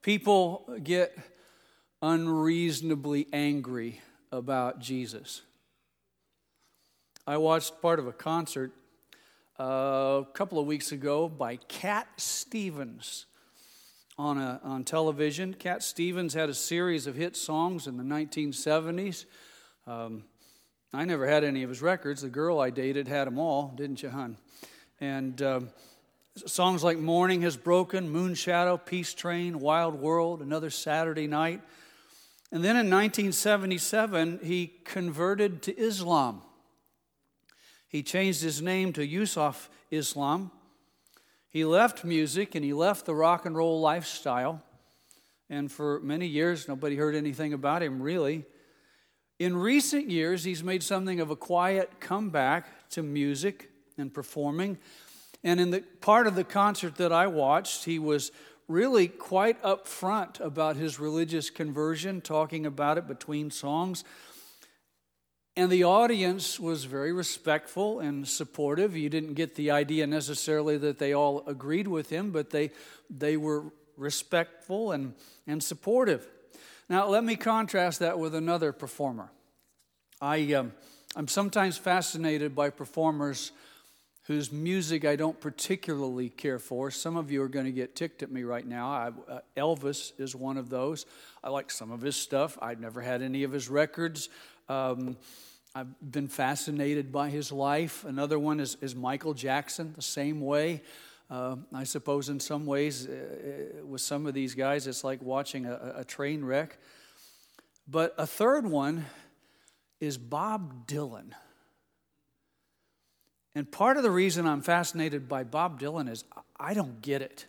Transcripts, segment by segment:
People get unreasonably angry about Jesus. I watched part of a concert a couple of weeks ago by Cat Stevens on television. Cat Stevens had a series of hit songs in the 1970s. I never had any of his records. The girl I dated had them all, didn't you, hon? And songs like Morning Has Broken, Moonshadow, Peace Train, Wild World, Another Saturday Night. And then in 1977, he converted to Islam. He changed his name to Yusuf Islam. He left music and he left the rock and roll lifestyle. And for many years, nobody heard anything about him, really. In recent years, he's made something of a quiet comeback to music and performing. And in the part of the concert that I watched, he was really quite upfront about his religious conversion, talking about it between songs. And the audience was very respectful and supportive. You didn't get the idea necessarily that they all agreed with him, but they were respectful and supportive. Now, let me contrast that with another performer. I'm sometimes fascinated by performers whose music I don't particularly care for. Some of you are going to get ticked at me right now. Elvis is one of those. I like some of his stuff. I've never had any of his records. I've been fascinated by his life. Another one is Michael Jackson, the same way. I suppose in some ways, with some of these guys, it's like watching a train wreck. But a third one is Bob Dylan. And part of the reason I'm fascinated by Bob Dylan is I don't get it.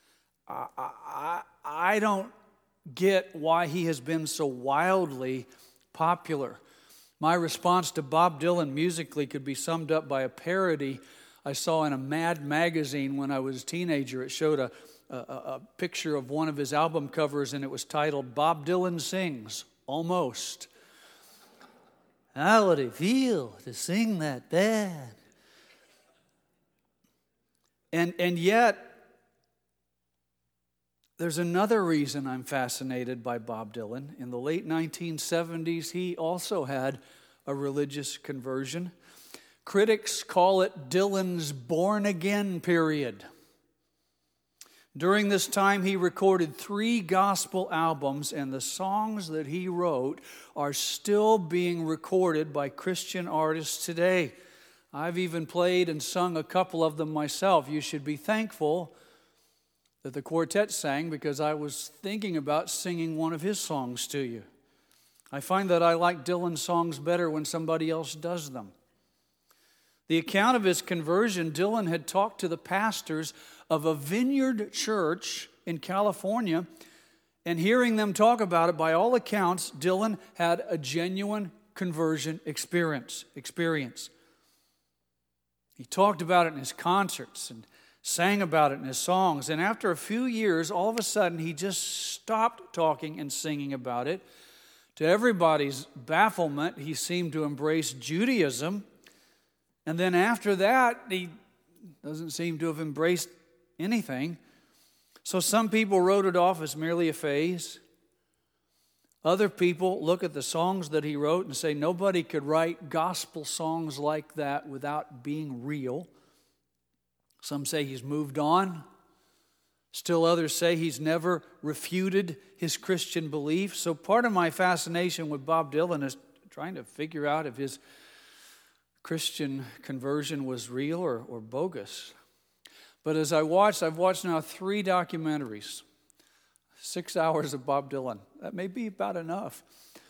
I don't get why he has been so wildly popular. My response to Bob Dylan musically could be summed up by a parody I saw in a Mad magazine when I was a teenager. It showed a picture of one of his album covers, and it was titled, Bob Dylan Sings, Almost. How would it feel to sing that bad? And yet, there's another reason I'm fascinated by Bob Dylan. In the late 1970s, he also had a religious conversion. Critics call it Dylan's born-again period. During this time, he recorded 3 gospel albums, and the songs that he wrote are still being recorded by Christian artists today. I've even played and sung a couple of them myself. You should be thankful that the quartet sang, because I was thinking about singing one of his songs to you. I find that I like Dylan's songs better when somebody else does them. The account of his conversion, Dylan had talked to the pastors of a Vineyard church in California, and hearing them talk about it, by all accounts, Dylan had a genuine conversion experience. He talked about it in his concerts and sang about it in his songs. And after a few years, all of a sudden, he just stopped talking and singing about it. To everybody's bafflement, he seemed to embrace Judaism. And then after that, he doesn't seem to have embraced anything. So some people wrote it off as merely a phase. Other people look at the songs that he wrote and say nobody could write gospel songs like that without being real. Some say he's moved on. Still others say he's never refuted his Christian belief. So part of my fascination with Bob Dylan is trying to figure out if his Christian conversion was real or bogus. But as I've watched now 3 documentaries, 6 hours of Bob Dylan. That may be about enough.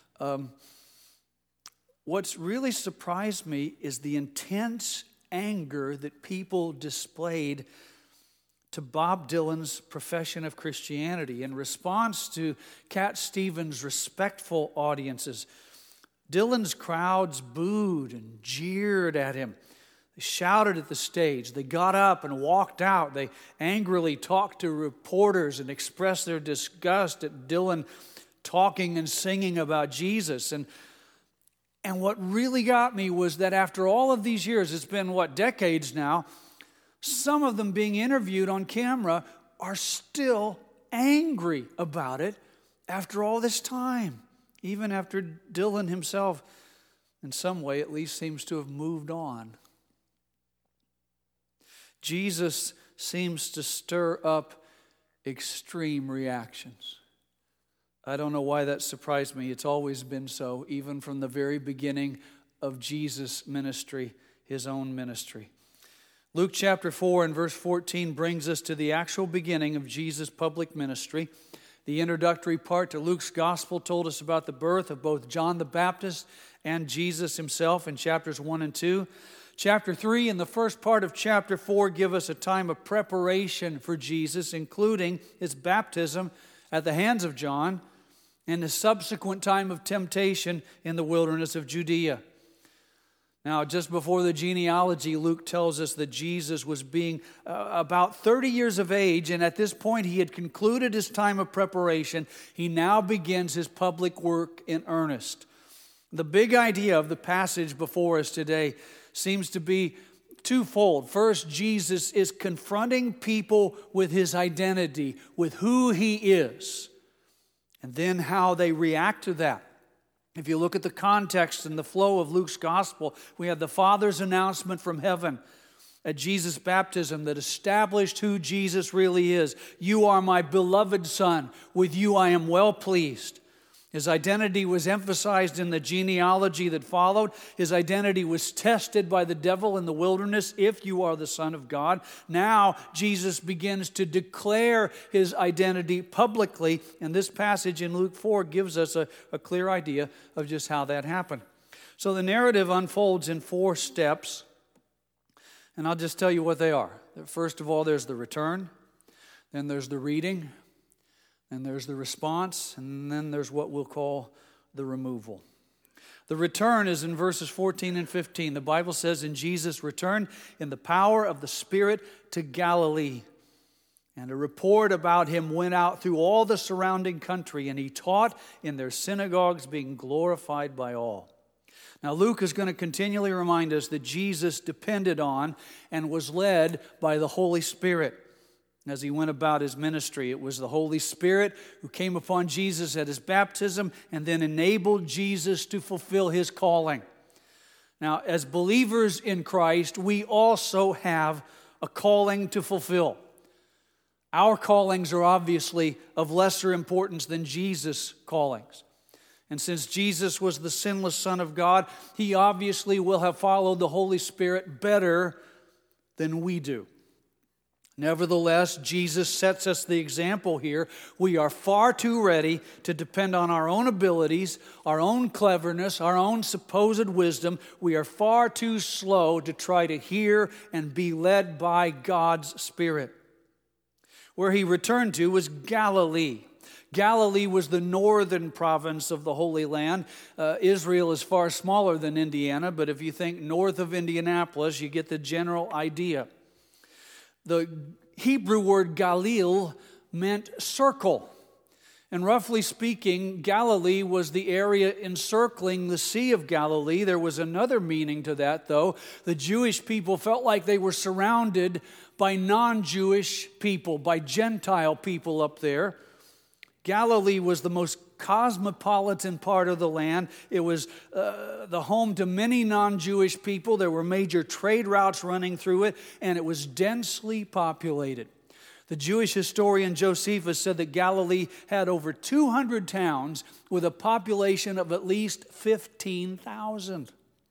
What's really surprised me is the intense anger that people displayed to Bob Dylan's profession of Christianity. In response to Cat Stevens' respectful audiences, Dylan's crowds booed and jeered at him. They shouted at the stage. They got up and walked out. They angrily talked to reporters and expressed their disgust at Dylan talking and singing about Jesus. And what really got me was that after all of these years, it's been, decades now, some of them being interviewed on camera are still angry about it after all this time, even after Dylan himself, in some way at least, seems to have moved on. Jesus seems to stir up extreme reactions. I don't know why that surprised me. It's always been so, even from the very beginning of Jesus' ministry, his own ministry. Luke chapter 4 and verse 14 brings us to the actual beginning of Jesus' public ministry. The introductory part to Luke's gospel told us about the birth of both John the Baptist and Jesus himself in chapters 1 and 2. Chapter 3 and the first part of chapter 4 give us a time of preparation for Jesus, including his baptism at the hands of John and the subsequent time of temptation in the wilderness of Judea. Now, just before the genealogy, Luke tells us that Jesus was being about 30 years of age, and at this point he had concluded his time of preparation. He now begins his public work in earnest. The big idea of the passage before us today seems to be twofold. First, Jesus is confronting people with his identity, with who he is, and then how they react to that. If you look at the context and the flow of Luke's gospel, we have the Father's announcement from heaven at Jesus' baptism that established who Jesus really is. You are my beloved Son. With you I am well pleased. His identity was emphasized in the genealogy that followed. His identity was tested by the devil in the wilderness. If you are the Son of God. Now Jesus begins to declare his identity publicly. And this passage in Luke 4 gives us a clear idea of just how that happened. So the narrative unfolds in 4 steps. And I'll just tell you what they are. First of all, there's the return. Then there's the reading. And there's the response, and then there's what we'll call the removal. The return is in verses 14 and 15. The Bible says, "And Jesus returned in the power of the Spirit to Galilee. And a report about him went out through all the surrounding country, and he taught in their synagogues, being glorified by all." Now, Luke is going to continually remind us that Jesus depended on and was led by the Holy Spirit as he went about his ministry. It was the Holy Spirit who came upon Jesus at his baptism and then enabled Jesus to fulfill his calling. Now, as believers in Christ, we also have a calling to fulfill. Our callings are obviously of lesser importance than Jesus' callings. And since Jesus was the sinless Son of God, he obviously will have followed the Holy Spirit better than we do. Nevertheless, Jesus sets us the example here. We are far too ready to depend on our own abilities, our own cleverness, our own supposed wisdom. We are far too slow to try to hear and be led by God's Spirit. Where he returned to was Galilee. Galilee was the northern province of the Holy Land. Israel is far smaller than Indiana, but if you think north of Indianapolis, you get the general idea. The Hebrew word Galil meant circle. And roughly speaking, Galilee was the area encircling the Sea of Galilee. There was another meaning to that, though. The Jewish people felt like they were surrounded by non-Jewish people, by Gentile people up there. Galilee was the most cosmopolitan part of the land. It was the home to many non-Jewish people. There were major trade routes running through it, and it was densely populated. The Jewish historian Josephus said that Galilee had over 200 towns with a population of at least 15,000.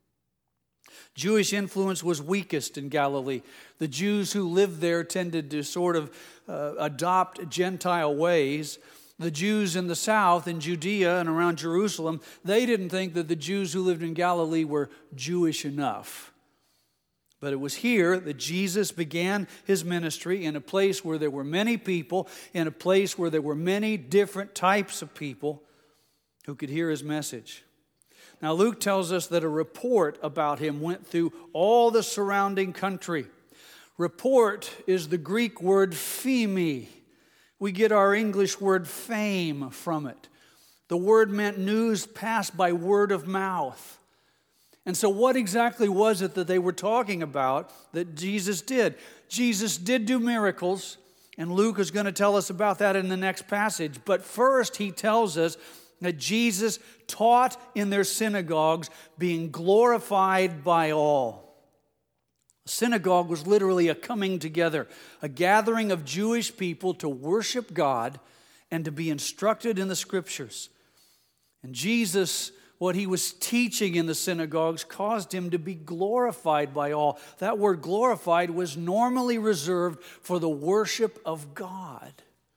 Jewish influence was weakest in Galilee. The Jews who lived there tended to sort of adopt Gentile ways. The Jews in the south, in Judea and around Jerusalem, they didn't think that the Jews who lived in Galilee were Jewish enough. But it was here that Jesus began his ministry, in a place where there were many people, in a place where there were many different types of people who could hear his message. Now, Luke tells us that a report about him went through all the surrounding country. Report is the Greek word pheme. We get our English word fame from it. The word meant news passed by word of mouth. And so what exactly was it that they were talking about that Jesus did? Jesus did do miracles. And Luke is going to tell us about that in the next passage. But first, he tells us that Jesus taught in their synagogues, being glorified by all. A synagogue was literally a coming together, a gathering of Jewish people to worship God and to be instructed in the Scriptures. And Jesus, what he was teaching in the synagogues, caused him to be glorified by all. That word glorified was normally reserved for the worship of God.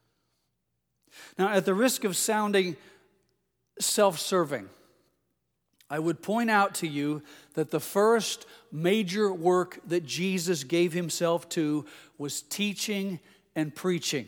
Now, at the risk of sounding self-serving, I would point out to you that the first major work that Jesus gave himself to was teaching and preaching.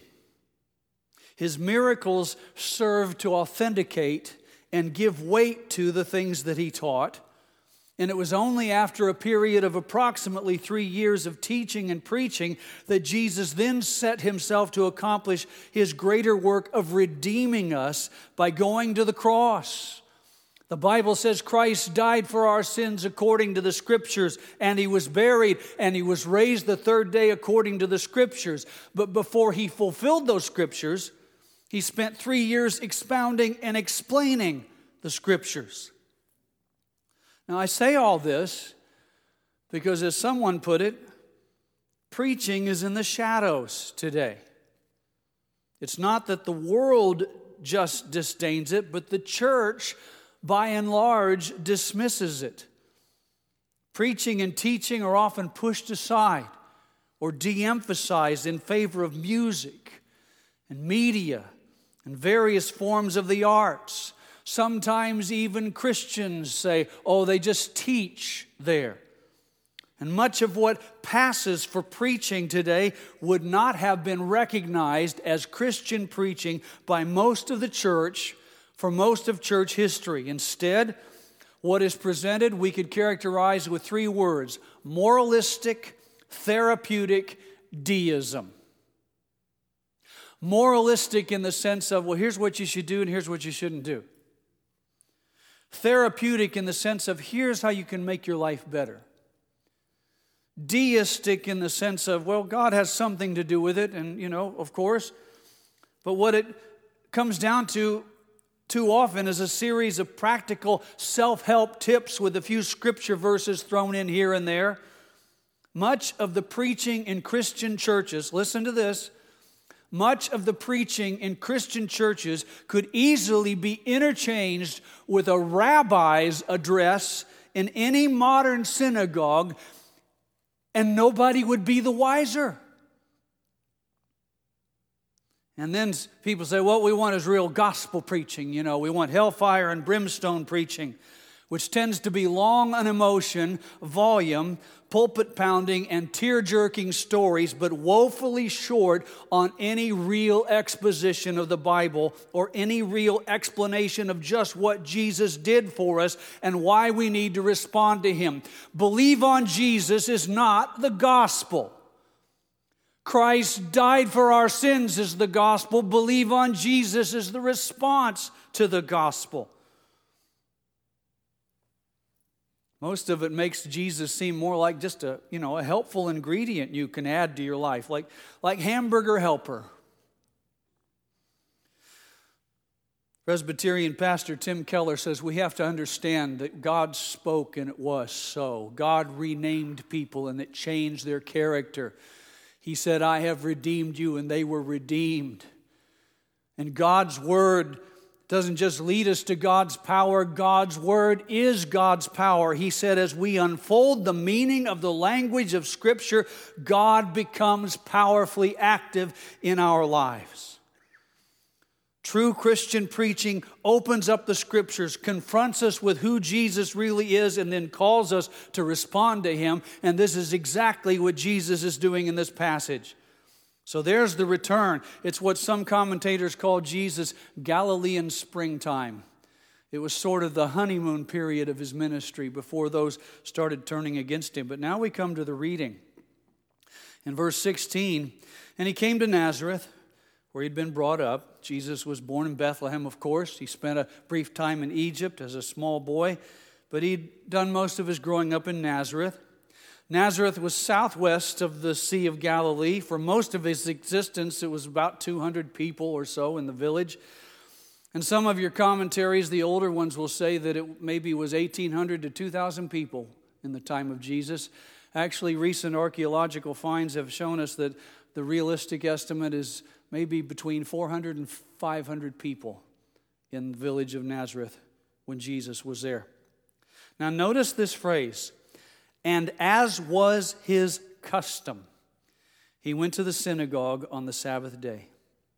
His miracles served to authenticate and give weight to the things that he taught. And it was only after a period of approximately 3 years of teaching and preaching that Jesus then set himself to accomplish his greater work of redeeming us by going to the cross. The Bible says Christ died for our sins according to the Scriptures, and he was buried, and he was raised the third day according to the Scriptures. But before he fulfilled those Scriptures, he spent 3 years expounding and explaining the Scriptures. Now, I say all this because, as someone put it, preaching is in the shadows today. It's not that the world just disdains it, but the church, by and large, dismisses it. Preaching and teaching are often pushed aside or de-emphasized in favor of music and media and various forms of the arts. Sometimes even Christians say, oh, they just teach there. And much of what passes for preaching today would not have been recognized as Christian preaching by most of the church for most of church history. Instead, what is presented we could characterize with 3 words: moralistic, therapeutic, deism. Moralistic in the sense of, well, here's what you should do and here's what you shouldn't do. Therapeutic in the sense of, here's how you can make your life better. Deistic in the sense of, well, God has something to do with it, and, of course. But what it comes down to too often is a series of practical self-help tips with a few scripture verses thrown in here and there. Much of the preaching in Christian churches, listen to this, much of the preaching in Christian churches could easily be interchanged with a rabbi's address in any modern synagogue, and nobody would be the wiser. And then people say, what we want is real gospel preaching. We want hellfire and brimstone preaching, which tends to be long on emotion, volume, pulpit pounding, and tear-jerking stories, but woefully short on any real exposition of the Bible or any real explanation of just what Jesus did for us and why we need to respond to him. Believe on Jesus is not the gospel. Christ died for our sins is the gospel. Believe on Jesus is the response to the gospel. Most of it makes Jesus seem more like just a helpful ingredient you can add to your life, like hamburger helper. Presbyterian pastor Tim Keller says we have to understand that God spoke and it was so. God renamed people and it changed their character. He said, I have redeemed you, and they were redeemed. And God's word doesn't just lead us to God's power. God's word is God's power. He said, as we unfold the meaning of the language of Scripture, God becomes powerfully active in our lives. True Christian preaching opens up the Scriptures, confronts us with who Jesus really is, and then calls us to respond to him. And this is exactly what Jesus is doing in this passage. So there's the return. It's what some commentators call Jesus' Galilean springtime. It was sort of the honeymoon period of his ministry before those started turning against him. But now we come to the reading. In verse 16, and he came to Nazareth, where he'd been brought up. Jesus was born in Bethlehem, of course. He spent a brief time in Egypt as a small boy, but he'd done most of his growing up in Nazareth. Nazareth was southwest of the Sea of Galilee. For most of its existence, it was about 200 people or so in the village. And some of your commentaries, the older ones, will say that it maybe was 1,800 to 2,000 people in the time of Jesus. Actually, recent archaeological finds have shown us that the realistic estimate is maybe between 400 and 500 people in the village of Nazareth when Jesus was there. Now notice this phrase, and as was his custom, he went to the synagogue on the Sabbath day.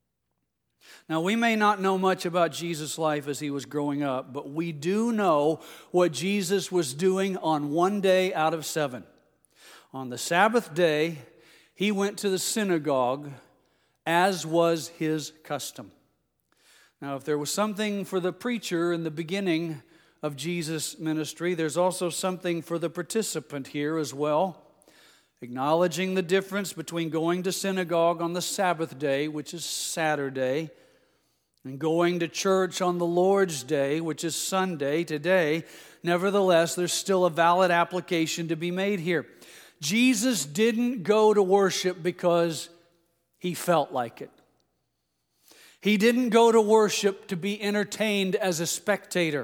Now, we may not know much about Jesus' life as he was growing up, but we do know what Jesus was doing on one day out of 7. On the Sabbath day, he went to the synagogue, as was his custom. Now, if there was something for the preacher in the beginning of Jesus' ministry, there's also something for the participant here as well. Acknowledging the difference between going to synagogue on the Sabbath day, which is Saturday, and going to church on the Lord's Day, which is Sunday, today, nevertheless, there's still a valid application to be made here. Jesus didn't go to worship because he felt like it. He didn't go to worship to be entertained as a spectator.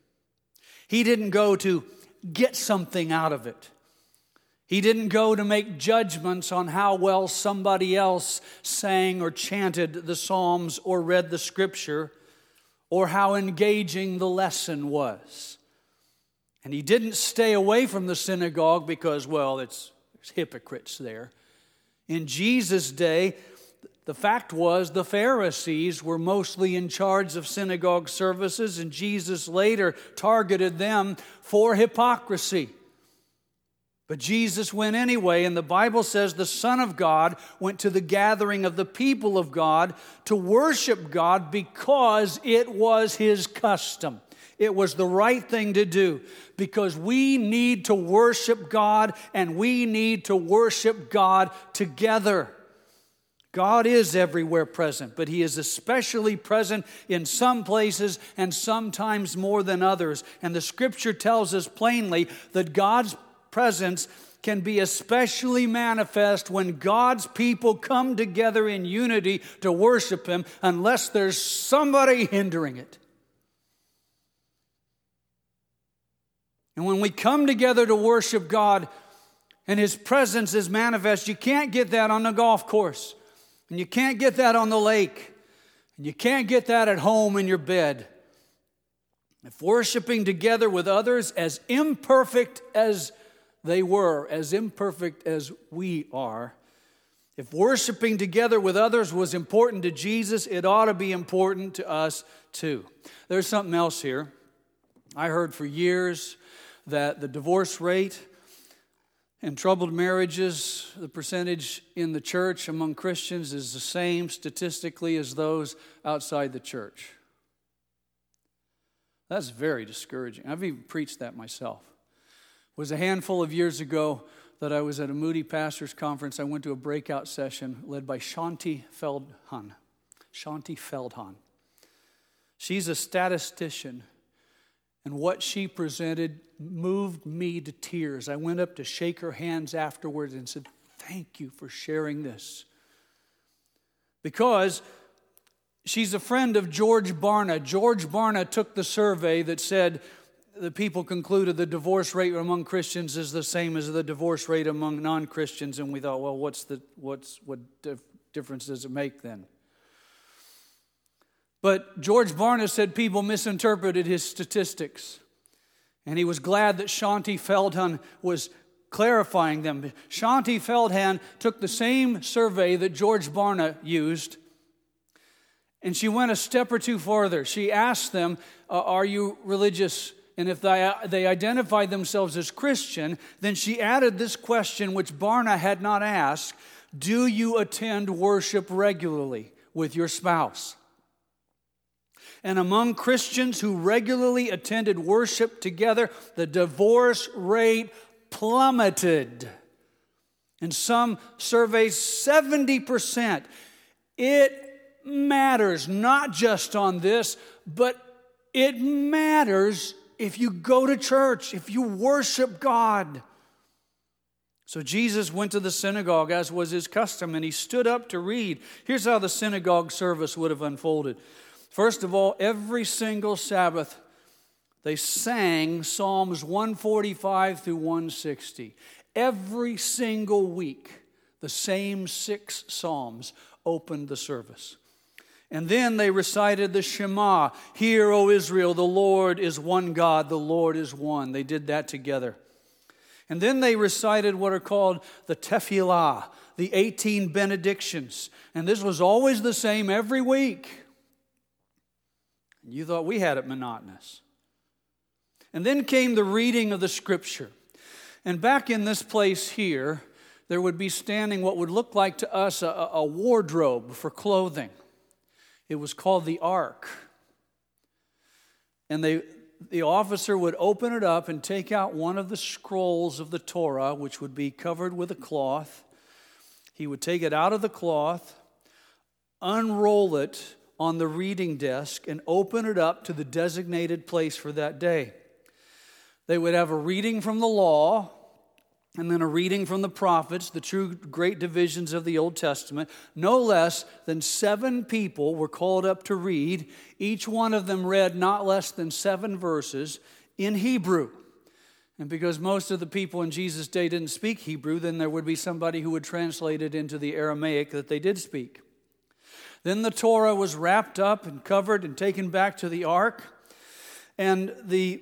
He didn't go to get something out of it. He didn't go to make judgments on how well somebody else sang or chanted the Psalms or read the Scripture or how engaging the lesson was. And he didn't stay away from the synagogue because, well, there's hypocrites there. In Jesus' day, the fact was the Pharisees were mostly in charge of synagogue services, and Jesus later targeted them for hypocrisy. But Jesus went anyway, and the Bible says the Son of God went to the gathering of the people of God to worship God because it was his custom. It was the right thing to do because we need to worship God, and we need to worship God together. God is everywhere present, but he is especially present in some places and sometimes more than others. And the Scripture tells us plainly that God's presence can be especially manifest when God's people come together in unity to worship him, unless there's somebody hindering it. And when we come together to worship God and his presence is manifest, you can't get that on the golf course. And you can't get that on the lake. And you can't get that at home in your bed. If worshiping together with others, as imperfect as they were, as imperfect as we are, if worshiping together with others was important to Jesus, it ought to be important to us too. There's something else here. I heard for years that the divorce rate in troubled marriages, the percentage in the church among Christians is the same statistically as those outside the church. That's very discouraging. I've even preached that myself. It was a handful of years ago that I was at a Moody Pastors Conference. I went to a breakout session led by Shaunti Feldhahn. Shaunti Feldhahn. She's a statistician, and what she presented moved me to tears. I went up to shake her hands afterwards and said, "Thank you for sharing this." Because she's a friend of George Barna. George Barna took the survey that said the people concluded the divorce rate among Christians is the same as the divorce rate among non-Christians, and we thought, well, what difference does it make then? But George Barna said people misinterpreted his statistics, and he was glad that Shaunti Feldhahn was clarifying them. Shaunti Feldhahn took the same survey that George Barna used, and she went a step or two farther. She asked them, are you religious? And if they identified themselves as Christian, then she added this question which Barna had not asked: do you attend worship regularly with your spouse? And among Christians who regularly attended worship together, the divorce rate plummeted. In some surveys, 70%. It matters not just on this, but it matters if you go to church, if you worship God. So Jesus went to the synagogue, as was his custom, and he stood up to read. Here's how the synagogue service would have unfolded. First of all, every single Sabbath, they sang Psalms 145 through 160. Every single week, the same 6 psalms opened the service. And then they recited the Shema. Hear, O Israel, the Lord is one God, the Lord is one. They did that together. And then they recited what are called the Tefillah, the 18 benedictions. And this was always the same every week. You thought we had it monotonous. And then came the reading of the Scripture. And back in this place here, there would be standing what would look like to us a wardrobe for clothing. It was called the Ark. And the officer would open it up and take out one of the scrolls of the Torah, which would be covered with a cloth. He would take it out of the cloth, unroll it on the reading desk, and open it up to the designated place for that day. They would have a reading from the law, and then a reading from the prophets, the true great divisions of the Old Testament. No less than 7 people were called up to read. Each one of them read not less than 7 verses in Hebrew. And because most of the people in Jesus' day didn't speak Hebrew, then there would be somebody who would translate it into the Aramaic that they did speak. Then the Torah was wrapped up and covered and taken back to the ark. And the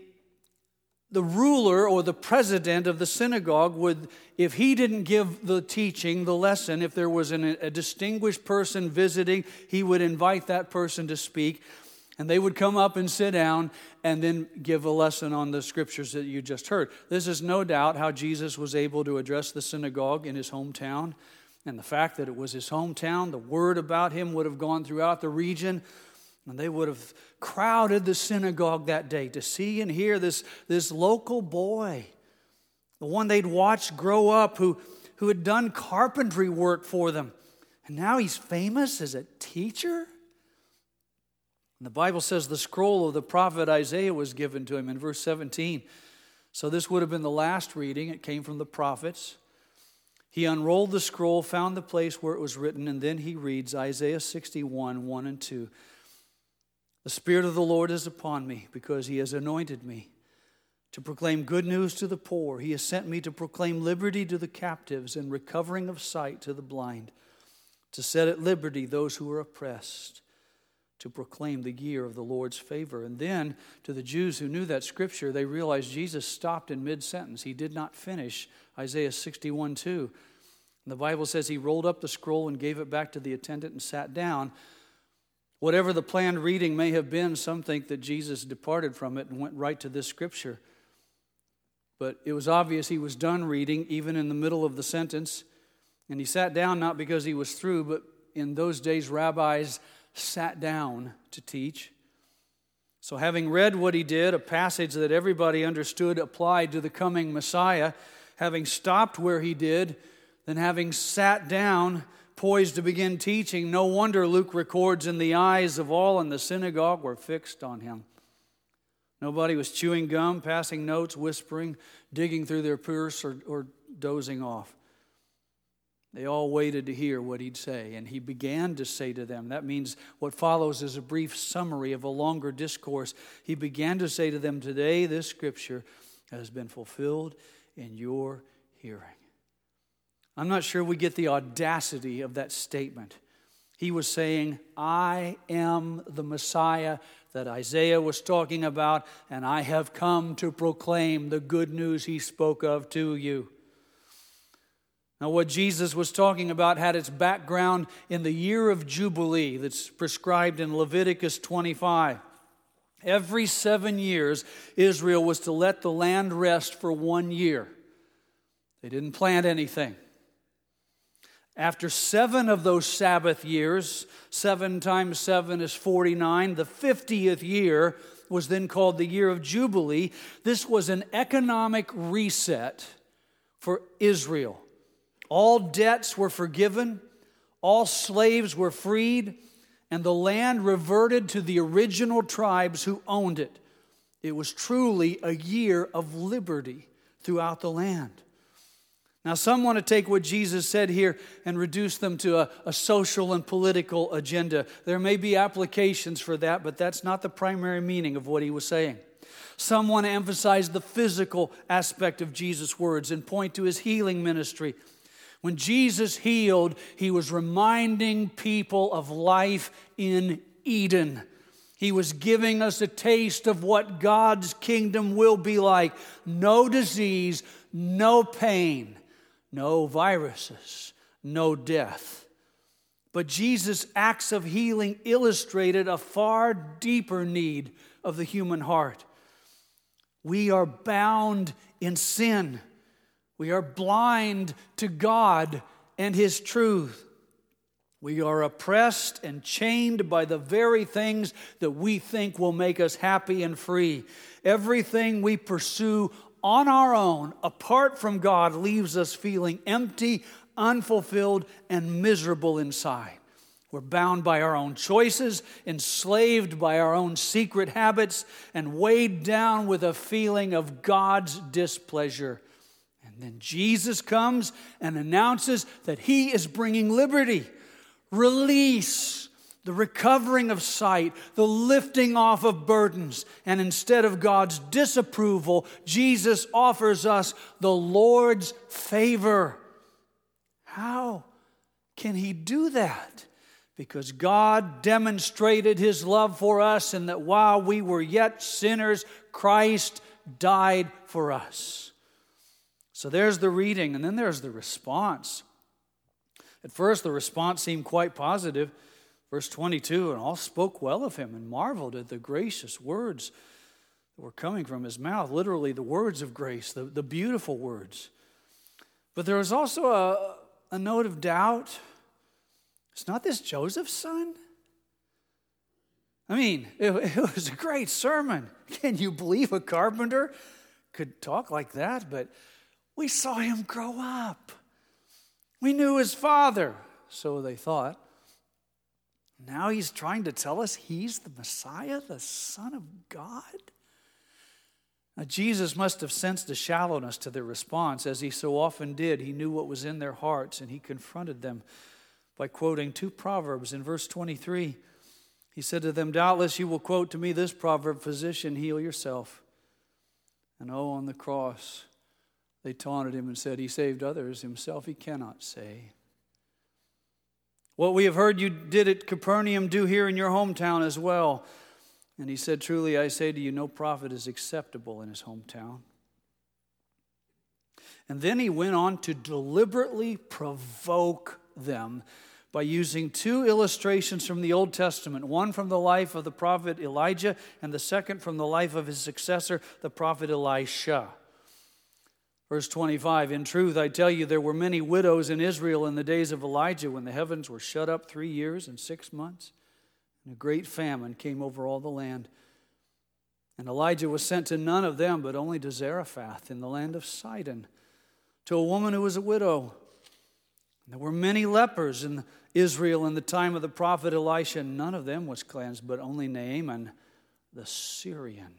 ruler or the president of the synagogue would, if he didn't give the teaching, the lesson, if there was a distinguished person visiting, he would invite that person to speak, and they would come up and sit down and then give a lesson on the scriptures that you just heard. This is no doubt how Jesus was able to address the synagogue in his hometown, and the fact that it was his hometown, the word about him would have gone throughout the region. And they would have crowded the synagogue that day to see and hear this local boy, the one they'd watched grow up, who had done carpentry work for them. And now he's famous as a teacher. And the Bible says the scroll of the prophet Isaiah was given to him in verse 17. So this would have been the last reading. It came from the prophets. He unrolled the scroll, found the place where it was written, and then he reads Isaiah 61, 1 and 2. The Spirit of the Lord is upon me, because He has anointed me to proclaim good news to the poor. He has sent me to proclaim liberty to the captives and recovering of sight to the blind, to set at liberty those who are oppressed, to proclaim the year of the Lord's favor. And then, to the Jews who knew that scripture, they realized Jesus stopped in mid-sentence. He did not finish Isaiah 61, 2. And the Bible says he rolled up the scroll and gave it back to the attendant and sat down. Whatever the planned reading may have been, some think that Jesus departed from it and went right to this scripture. But it was obvious he was done reading, even in the middle of the sentence. And he sat down not because he was through, but in those days, rabbis sat down to teach. So having read what he did, a passage that everybody understood applied to the coming Messiah, having stopped where he did, then having sat down, poised to begin teaching, no wonder Luke records, and the eyes of all in the synagogue were fixed on him. Nobody was chewing gum, passing notes, whispering, digging through their purse, or dozing off. They all waited to hear what he'd say, and he began to say to them. That means what follows is a brief summary of a longer discourse. He began to say to them, today this scripture has been fulfilled in your hearing. I'm not sure we get the audacity of that statement. He was saying, I am the Messiah that Isaiah was talking about, and I have come to proclaim the good news he spoke of to you. Now, what Jesus was talking about had its background in the year of Jubilee that's prescribed in Leviticus 25. Every 7 years, Israel was to let the land rest for 1 year. They didn't plant anything. After 7 of those Sabbath years, 7 times 7 is 49, the 50th year was then called the year of Jubilee. This was an economic reset for Israel. All debts were forgiven, all slaves were freed, and the land reverted to the original tribes who owned it. It was truly a year of liberty throughout the land. Now, some want to take what Jesus said here and reduce them to a social and political agenda. There may be applications for that, but that's not the primary meaning of what he was saying. Some want to emphasize the physical aspect of Jesus' words and point to his healing ministry. When Jesus healed, he was reminding people of life in Eden. He was giving us a taste of what God's kingdom will be like. No disease, no pain, no viruses, no death. But Jesus' acts of healing illustrated a far deeper need of the human heart. We are bound in sin. We are blind to God and His truth. We are oppressed and chained by the very things that we think will make us happy and free. Everything we pursue on our own, apart from God, leaves us feeling empty, unfulfilled, and miserable inside. We're bound by our own choices, enslaved by our own secret habits, and weighed down with a feeling of God's displeasure. And then Jesus comes and announces that He is bringing liberty, release, the recovering of sight, the lifting off of burdens. And instead of God's disapproval, Jesus offers us the Lord's favor. How can He do that? Because God demonstrated His love for us, and that while we were yet sinners, Christ died for us. So there's the reading, and then there's the response. At first, the response seemed quite positive. Verse 22, and all spoke well of Him and marveled at the gracious words that were coming from His mouth. Literally, the words of grace, the beautiful words. But there was also a note of doubt. Is not this Joseph's son? I mean, it was a great sermon. Can you believe a carpenter could talk like that? But we saw him grow up. We knew his father, so they thought. Now he's trying to tell us he's the Messiah, the Son of God? Now, Jesus must have sensed a shallowness to their response, as He so often did. He knew what was in their hearts, and He confronted them by quoting two proverbs. In verse 23, He said to them, doubtless you will quote to me this proverb, physician, heal yourself. And on the cross, they taunted Him and said, He saved others, Himself He cannot save. What we have heard you did at Capernaum, do here in your hometown as well. And He said, truly I say to you, no prophet is acceptable in his hometown. And then He went on to deliberately provoke them by using two illustrations from the Old Testament, one from the life of the prophet Elijah, and the second from the life of his successor, the prophet Elisha. Verse 25, in truth, I tell you, there were many widows in Israel in the days of Elijah when the heavens were shut up 3 years and 6 months, and a great famine came over all the land. And Elijah was sent to none of them, but only to Zarephath in the land of Sidon, to a woman who was a widow. And there were many lepers in Israel in the time of the prophet Elisha, and none of them was cleansed, but only Naaman the Syrian.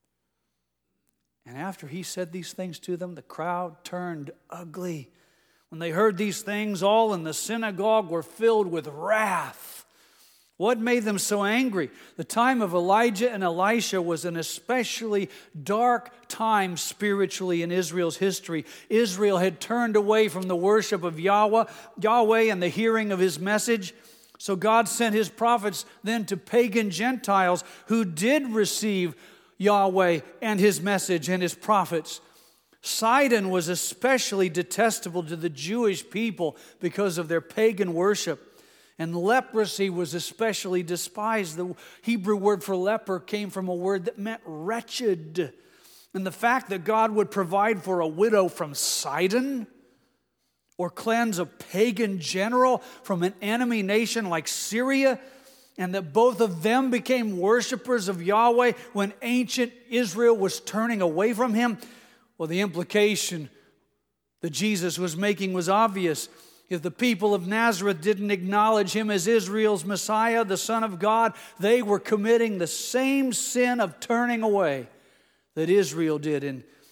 And after he said these things to them, the crowd turned ugly. When they heard these things, all in the synagogue were filled with wrath. What made them so angry? The time of Elijah and Elisha was an especially dark time spiritually in Israel's history. Israel had turned away from the worship of Yahweh and the hearing of His message. So God sent His prophets then to pagan Gentiles who did receive Yahweh and His message and His prophets. Sidon was especially detestable to the Jewish people because of their pagan worship. And leprosy was especially despised. The Hebrew word for leper came from a word that meant wretched. And the fact that God would provide for a widow from Sidon, or cleanse a pagan general from an enemy nation like Syria, and that both of them became worshipers of Yahweh when ancient Israel was turning away from Him, well, the implication that Jesus was making was obvious. If the people of Nazareth didn't acknowledge Him as Israel's Messiah, the Son of God, they were committing the same sin of turning away that Israel did in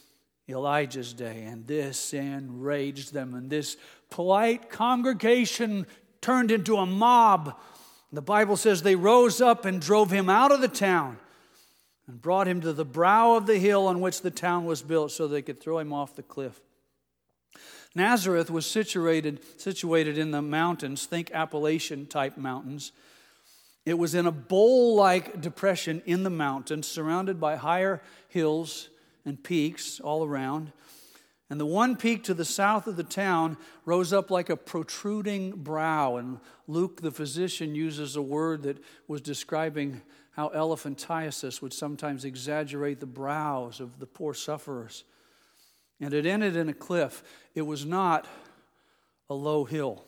Elijah's day, and this enraged them. And this polite congregation turned into a mob. The Bible says they rose up and drove him out of the town and brought him to the brow of the hill on which the town was built so they could throw him off the cliff. Nazareth was situated in the mountains, think Appalachian-type mountains. It was in a bowl-like depression in the mountains, surrounded by higher hills and peaks all around. And the one peak to the south of the town rose up like a protruding brow. And Luke, the physician, uses a word that was describing how elephantiasis would sometimes exaggerate the brows of the poor sufferers. And it ended in a cliff. It was not a low hill.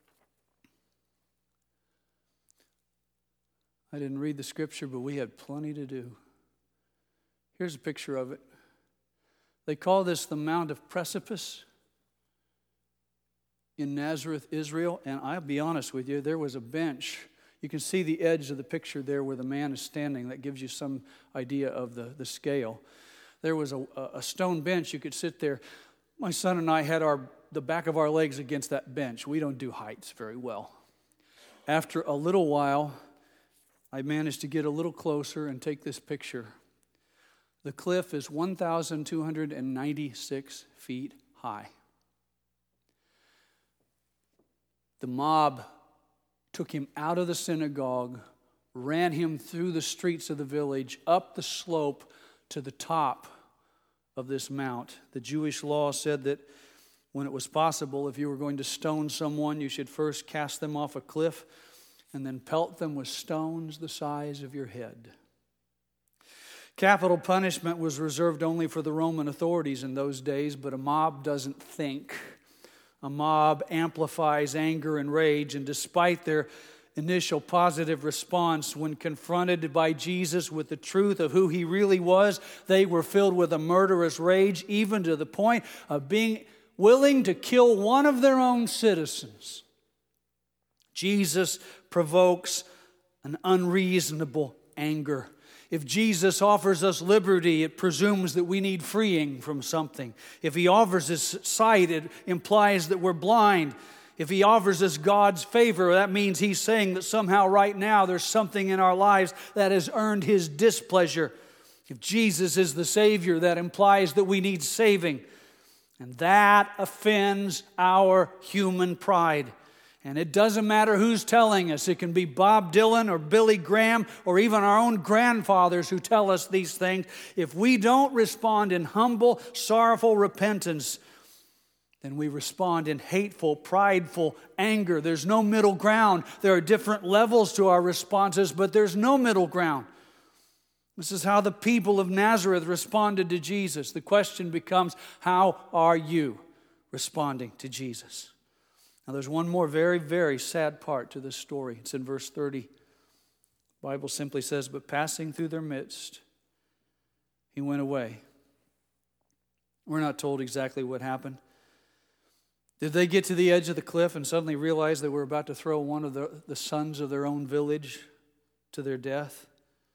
I didn't read the scripture, but we had plenty to do. Here's a picture of it. They call this the Mount of Precipice in Nazareth, Israel. And I'll be honest with you, there was a bench. You can see the edge of the picture there where the man is standing. That gives you some idea of the scale. There was a stone bench. You could sit there. My son and I had the back of our legs against that bench. We don't do heights very well. After a little while, I managed to get a little closer and take this picture. The cliff is 1,296 feet high. The mob took him out of the synagogue, ran him through the streets of the village, up the slope to the top of this mount. The Jewish law said that when it was possible, if you were going to stone someone, you should first cast them off a cliff and then pelt them with stones the size of your head. Capital punishment was reserved only for the Roman authorities in those days, but a mob doesn't think. A mob amplifies anger and rage, and despite their initial positive response when confronted by Jesus with the truth of who he really was, they were filled with a murderous rage, even to the point of being willing to kill one of their own citizens. Jesus provokes an unreasonable anger. If Jesus offers us liberty, it presumes that we need freeing from something. If he offers us sight, it implies that we're blind. If he offers us God's favor, that means he's saying that somehow right now there's something in our lives that has earned his displeasure. If Jesus is the Savior, that implies that we need saving. And that offends our human pride. And it doesn't matter who's telling us. It can be Bob Dylan or Billy Graham or even our own grandfathers who tell us these things. If we don't respond in humble, sorrowful repentance, then we respond in hateful, prideful anger. There's no middle ground. There are different levels to our responses, but there's no middle ground. This is how the people of Nazareth responded to Jesus. The question becomes, how are you responding to Jesus? Now there's one more very, very sad part to this story. It's in verse 30. The Bible simply says, but passing through their midst, he went away. We're not told exactly what happened. Did they get to the edge of the cliff and suddenly realize they were about to throw one of the sons of their own village to their death?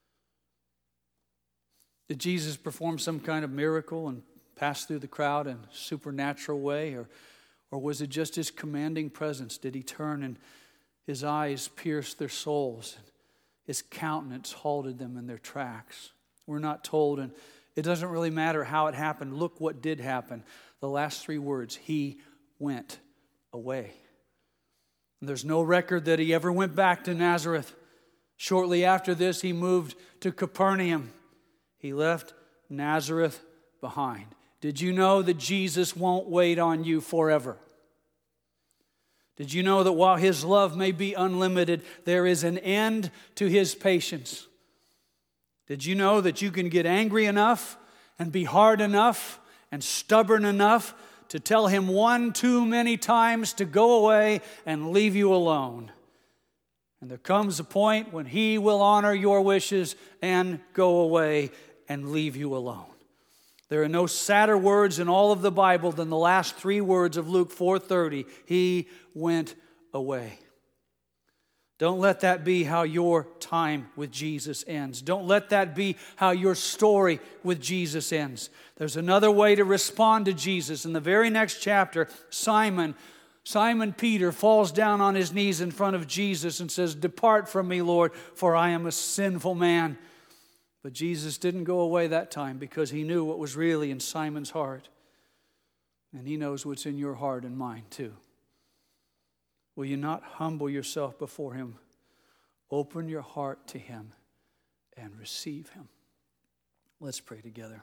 Did Jesus perform some kind of miracle and pass through the crowd in a supernatural way? Or was it just his commanding presence? Did he turn and his eyes pierced their souls? And his countenance halted them in their tracks? We're not told, and it doesn't really matter how it happened. Look what did happen. The last three words, he went away. And there's no record that he ever went back to Nazareth. Shortly after this, he moved to Capernaum. He left Nazareth behind. Did you know that Jesus won't wait on you forever? Did you know that while his love may be unlimited, there is an end to his patience? Did you know that you can get angry enough and be hard enough and stubborn enough to tell him one too many times to go away and leave you alone? And there comes a point when he will honor your wishes and go away and leave you alone. There are no sadder words in all of the Bible than the last three words of Luke 4:30. He went away. Don't let that be how your time with Jesus ends. Don't let that be how your story with Jesus ends. There's another way to respond to Jesus. In the very next chapter, Simon Peter falls down on his knees in front of Jesus and says, "Depart from me, Lord, for I am a sinful man." But Jesus didn't go away that time because he knew what was really in Simon's heart. And he knows what's in your heart and mine too. Will you not humble yourself before him? Open your heart to him and receive him. Let's pray together.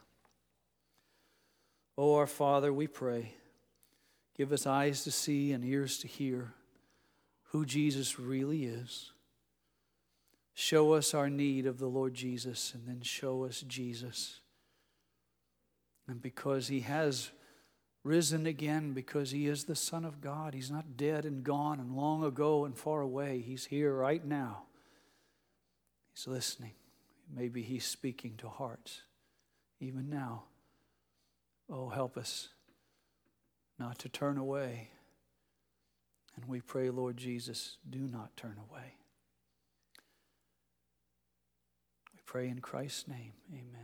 Oh, our Father, we pray, give us eyes to see and ears to hear who Jesus really is. Show us our need of the Lord Jesus, and then show us Jesus. And because he has risen again, because he is the Son of God, he's not dead and gone and long ago and far away. He's here right now. He's listening. Maybe he's speaking to hearts even now. Oh, help us not to turn away. And we pray, Lord Jesus, do not turn away. We pray in Christ's name. Amen.